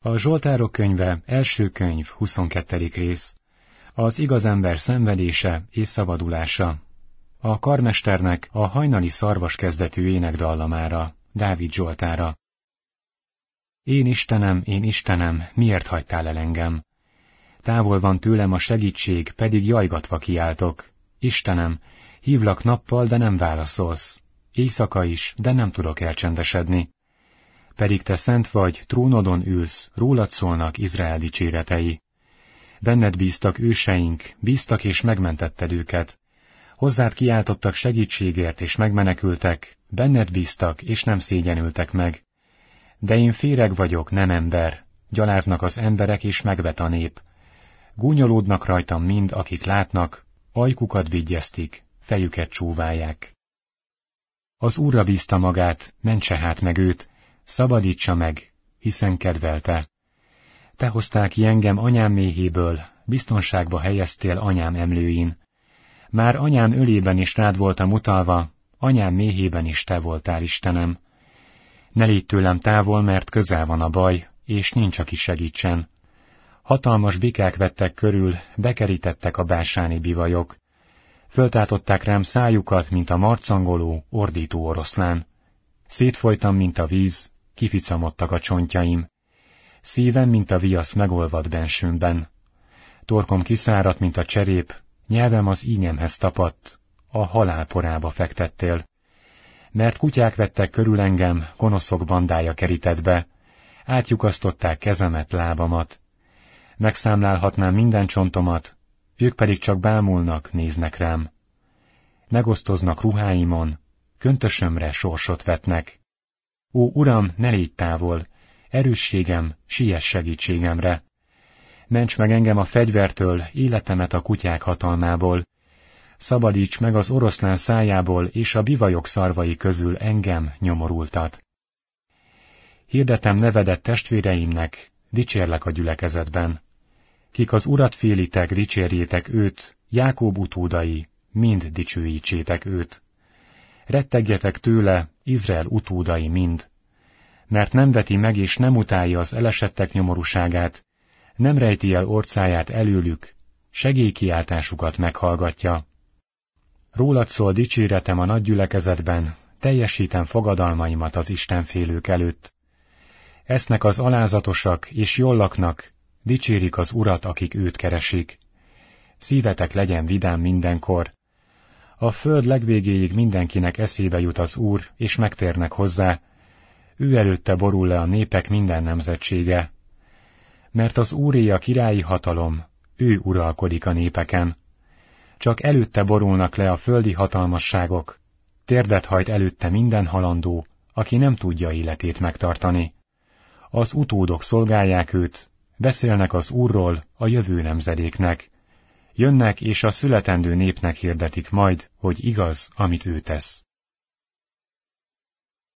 A Zsoltárok könyve, első könyv, 22. rész. Az igaz ember szenvedése és szabadulása. A karmesternek a hajnali szarvas kezdetű énekdallamára, Dávid Zsoltára. Én Istenem, miért hagytál el engem? Távol van tőlem a segítség, pedig jajgatva kiáltok. Istenem, hívlak nappal, de nem válaszolsz. Éjszaka is, de nem tudok elcsendesedni. Pedig te szent vagy, trónodon ülsz, rólad szólnak Izrael dicséretei. Benned bíztak őseink, bíztak és megmentetted őket. Hozzád kiáltottak segítségért és megmenekültek, benned bíztak és nem szégyenültek meg. De én féreg vagyok, nem ember, gyaláznak az emberek és megvet a nép. Gúnyolódnak rajtam mind, akik látnak, ajkukat vigyeztik, fejüket csúválják. Az Úrra bízta magát, mentse hát meg őt, szabadítsa meg, hiszen kedvelte. Te hoztál ki engem anyám méhéből, biztonságba helyeztél anyám emlőin. Már anyám ölében is rád voltam utalva, anyám méhében is te voltál, Istenem. Ne légy tőlem távol, mert közel van a baj, és nincs, aki segítsen. Hatalmas bikák vettek körül, bekerítettek a básáni bivajok. Föltátották rám szájukat, mint a marcangoló, ordító oroszlán. Szétfolytam, mint a víz, kificamodtak a csontjaim. Szívem, mint a viasz megolvad bensőmben. Torkom kiszáradt, mint a cserép, nyelvem az ínyemhez tapadt, a halál porába fektettél. Mert kutyák vettek körül engem, gonoszok bandája kerített be, átlyukasztották kezemet, lábamat. Megszámlálhatnám minden csontomat, ők pedig csak bámulnak, néznek rám. Megosztoznak ruháimon, köntösömre sorsot vetnek. Ó, Uram, ne légy távol, erősségem, siess segítségemre. Ments meg engem a fegyvertől, életemet a kutyák hatalmából. Szabadíts meg az oroszlán szájából és a bivajok szarvai közül engem, nyomorultat. Hirdetem nevedet testvéreimnek, dicsérlek a gyülekezetben. Kik az Urat félitek, dicsérjétek őt, Jákób utódai, mind dicsőítsétek őt. Rettegjetek tőle, Izrael utódai mind. Mert nem veti meg és nem utálja az elesettek nyomorúságát, nem rejti el orcáját előlük, segélykiáltásukat meghallgatja. Rólad szól dicséretem a nagy gyülekezetben, teljesítem fogadalmaimat az istenfélők előtt. Esznek az alázatosak és jól laknak, dicsérik az Urat, akik őt keresik. Szívetek legyen vidám mindenkor. A föld legvégéig mindenkinek eszébe jut az Úr, és megtérnek hozzá. Ő előtte borul le a népek minden nemzetsége. Mert az Úré a királyi hatalom, ő uralkodik a népeken. Csak előtte borulnak le a földi hatalmasságok, térdet hajt előtte minden halandó, aki nem tudja életét megtartani. Az utódok szolgálják őt, beszélnek az Úrról a jövő nemzedéknek. Jönnek és a születendő népnek hirdetik majd, hogy igaz, amit ő tesz.